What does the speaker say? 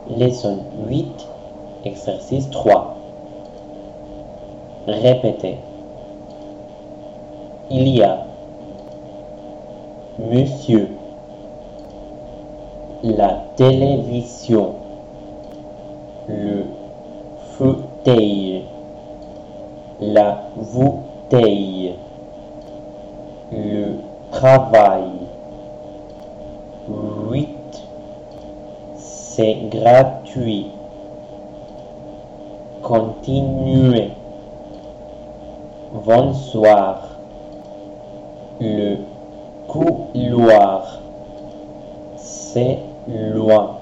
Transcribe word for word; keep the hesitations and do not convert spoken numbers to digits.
Leçon huit, exercice trois. Répétez. Il y a monsieur, la télévision, le fauteuil, la bouteille, le travail. huit. C'est gratuit. Continuez. Bonsoir. Le couloir. C'est loin.